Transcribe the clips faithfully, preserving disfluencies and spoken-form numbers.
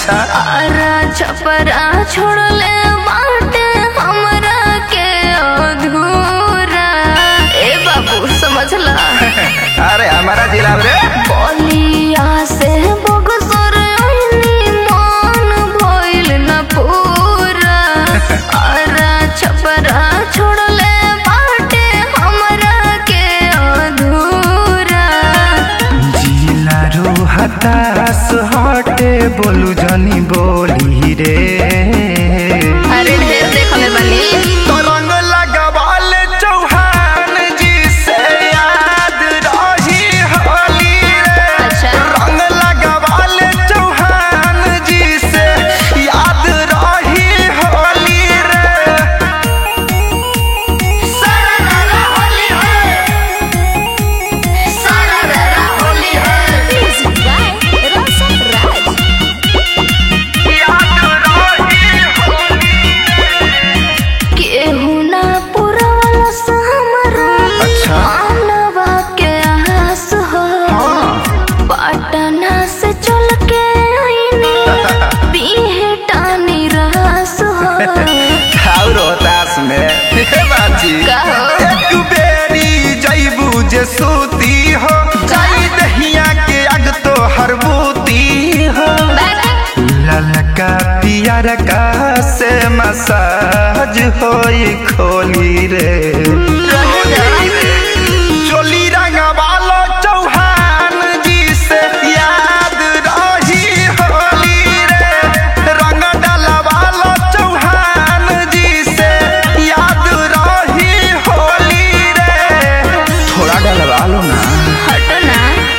अच्छा आरा छपरा छोड़ले बाटे हमरा के अधूरा। ए बाबू समझला। अरे हमारा जिला रे बलिया से बगसर आईनी मन भइल न पूरा। आरा छपरा छोड़ले बाटे हमरा के अधूरा। जिला रो हताश हटे बोलू जनी बोली रे। अरे ढेर देखले बनी तो रंग लगवाल चौहान जी से याद रही होली रे। अच्छा रंग लगवाल चौहान जी से याद रही होली रे। सारा रारा होली है, सारा रारा होली है। Music by Roshan Raj. याद रही होली केहू ना पुरवल से हमरा अच्छा। मानवा के आस हो। पटना से चल के आईनी बिहटानी रास हो। खाऊ रोहतास में हे बाजी का हो? एक बेरी जैबू जे सूती हो जाई दहिया के अग तो हरबूती हो। ललका पियर का से मसाज होई खोली रे। चोली रंग वालो चौहान जी से याद रही होली रे। रंग डाला वालो चौहान जी से याद रही होली रे। थोड़ा डलवा लो ना। हटो ना।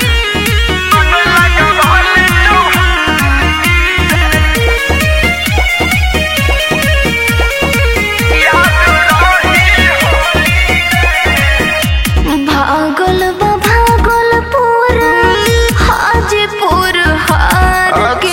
भागल बा भागलपुर हाजीपुर हार के।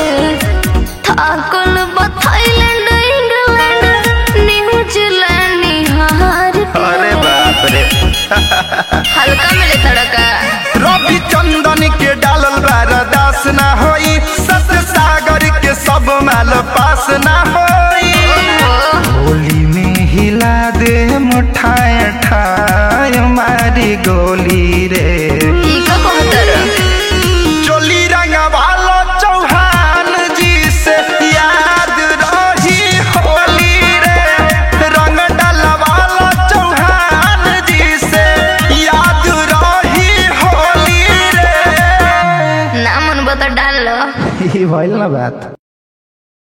थाकल बा थाईलैंड इंग्लैंड न्यूजीलैंड निहार के। अरे बाप रे हल्का मिले तड़का। रवि चंदन के डालल बारदास ना होई। सत सागर के सब माल पास ना होई। होली में हिला दे मुठाए ठाए मारी गोली रे। ई का कहतर चोली रंग वालो चौहान जी से याद रही होली रे। रंग डाला वालो चौहान जी से याद रही होली रे। ना मन बता डाल लो। ये भइल ना बात।